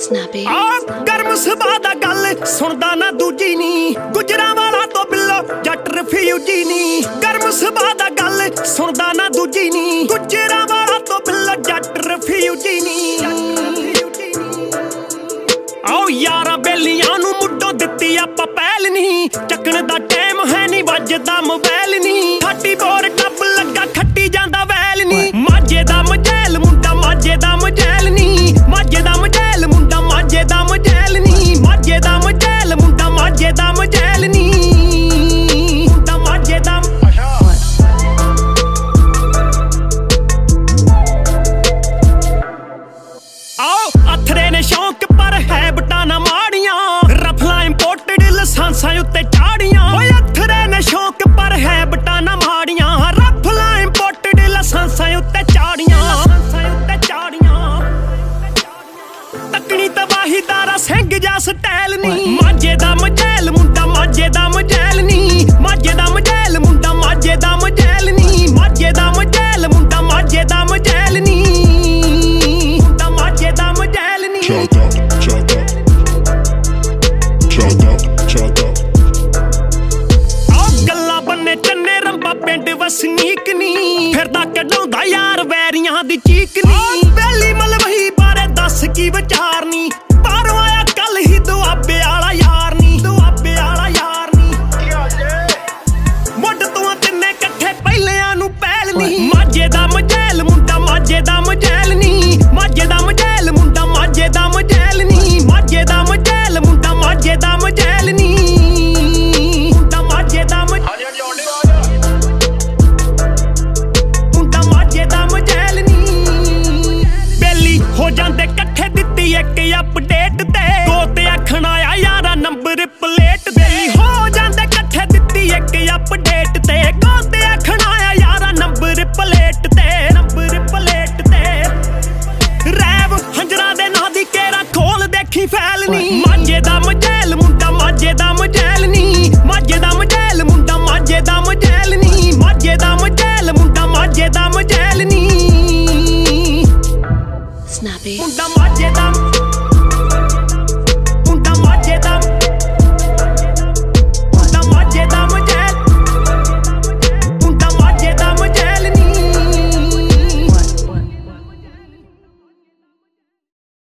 snappy. ਗਰਮ ਸੁਭਾਅ ਦਾ ਗੱਲ ਸੁਣਦਾ ਨਾ ਦੂਜੀ ਨੀ, ਗੁਜਰਾਂਵਾਲਾ ਤੋਂ ਬਿੱਲੋ ਜੱਟ ਰਫਿਊਜੀ ਨੀ। ਗਰਮ ਸੁਭਾਅ ਦਾ ਗੱਲ ਸੁਣਦਾ ਨਾ ਦੂਜੀ ਨੀ, ਗੁਜਰਾਂਵਾਲਾ ਤੋਂ ਬਿੱਲੋ ਜੱਟ ਰਫਿਊਜੀ ਨੀ। ਆਓ ਯਾਰਾਂ ਬੇਲੀਆਂ ਨੂੰ ਮੁੱਢੋਂ ਦਿੱਤੀ ਆਪਾਂ ਪਹਿਲ ਨੀ, ਚੱਕਣ ਦਾ ਟਾਈਮ ਹੈ ਨੀ ਵੱਜਦਾ ਮੋਬਾਈਲ ਨੀ। ਖਾਟੀ ਬੋਰ ਟੱਪ ਲੱਗਾ ਖੱਟੀ ਜਾਂਦਾ ਵੈਲ ਨੀ, ਮਾਝੇ ਦਾ ਮਜੈਲ ਮੁੰਡਾ ਮਾਝੇ ਦਾ ਮਜੈਲ ਨੀ। ਮਾਝੇ ਦਾ ਮਜੈਲ ਮੁੰਡਾ ਮਾਝੇ ਦਾ ਮਜੈਲ ਨੀ, ਮਾਝੇ ਦਾ ਮਜੈਲ ਮੁੰਡਾ ਮਾਝੇ ਦਾ ਮਜੈਲ ਨੀ। ਮੁੰਡਾ ਮਾਝੇ ਦਾ ਆਓ ਅਥਰੇ ਨੇ ਸ਼ੌਂਕ ਪਰ ਹੈ ਬਟਾ ਨਾ ਮਾੜੀਆਂ, ਰਫਲਾਂ ਇੰਪੋਰਟਡ ਲਾਇਸੈਂਸਾਂ ਉੱਤੇ ਚਾੜੀਆਂ। ਓਏ ਅਥਰੇ ਨੇ ਸ਼ੌਂਕ ਪਰ ਹੈ ਬਟਾ ਨਾ ਮਾੜੀਆਂ, ਰਫਲਾਂ ਇੰਪੋਰਟਡ ਲਾਇਸੈਂਸਾਂ ਉੱਤੇ ਚਾੜੀਆਂ। ਤੱਕਣੀ ਤਬਾਹੀ ਦਾਰਾ ਸਿੰਘ ਜਾ ਸਟਾਈਲ ਨੀ, ਮਾਝੇ ਦਾ ਮਜੈਲ ਮੁੰਡਾ ਮਾਝੇ ਦਾ ਮਜੈਲ ਨੀ। ਮਾਝੇ ਦਾ ਮਜੈਲ ਮੁੰਡਾ ਮਾਝੇ ਦਾ ਮਜੈਲ ਨੀ, ਮਾਝੇ ਦਾ ਮਜੈਲ ਮੁੰਡਾ ਮਾਝੇ ਦਾ ਮਜੈਲ ਨੀ। ਮੁੰਡਾ ਮਾਝੇ ਦਾ ਮਜੈਲ ਨੀ। ਆਹ ਗੱਲਾਂ ਬੰਨੇ ਚੰਨੇ ਰੰਬਾ ਪਿੰਡ ਵਸਨੀਕ ਨੀ, ਫਿਰਦਾ ਕਢਾਉਂਦਾ ਯਾਰ ਵੈਰੀਆਂ ਦੀ ਚੀਕ ਨੀ। ਬੈਲੀ ਮਲਵਹੀ ਬਾਰੇ ਦੱਸ ਕੀ ਵਿਚਾਰ ਨੀ, ਬਾਹਰੋਂ ਆਇਆ ਕੱਲ ਹੀ ਦੁਆਬੇ ਵਾਲਾ ਯਾਰ ਨੀ। ਦੁਆਬੇ ਵਾਲਾ ਯਾਰ ਨੀ, ਮੁੱਢ ਤੋਂ ਤਿੰਨੇ ਇਕੱਠੇ ਪਹਿਲਿਆਂ ਨੂੰ ਪਹਿਲ ਨੀ। ਮਾਝੇ ਦਾ ਮਜੈਲ ਮੁੰਡਾ ਮਾਝੇ ਦਾ ਮਜੈਲ ਨੀ, ਮਾਝੇ ਦਾ ਮਜੈਲ ਮੁੰਡਾ ਮਾਝੇ ਦਾ ਮਜੈਲ ਨੀ। ਮਾਝੇ ਦਾ ਮਜੈਲ ਮੁੰਡਾ ਮਾਝੇ ਦਾ ਮਜੈਲ ਨੀ। ਮੁੰਡਾ ਮਾਝੇ ਦਾ ਮੁੰਡਾ ਮਾਝੇ ਦਾ ਮਜੈਲ ਨੀ। ਬੇਲੀ ਹੋ ਜਾਂਦੇ ਇਕੱਠੇ ਦਿੱਤੀ ਇੱਕ ਅਪਡੇਟ ਤੇ, ਦੋ ਤੇ ਆਖਣ ਆਇਆ ਯਾਰਾ ਨੰਬਰ ਪਲੇਟ। ਬੇਲੀ ਹੋ ਜਾਂਦੇ ਇਕੱਠੇ ਦਿੱਤੀ ਇੱਕ ਅਪਡੇਟ ਤੇ, ਦੋ ਤੇ ਆਖਣ ਆਇਆ ਯਾਰਾ ਨੰਬਰ ਪਲੇਟ ਤੇ। ਨੰਬਰ ਪਲੇਟ ਤੇ ਰੈਵ ਹੰਜਰਾ ਦੇ ਨਾਂ ਦੀ ਕੇਰਾ ਖੋਲ ਦੇਖੀ ਫੈਲ ਨੀ।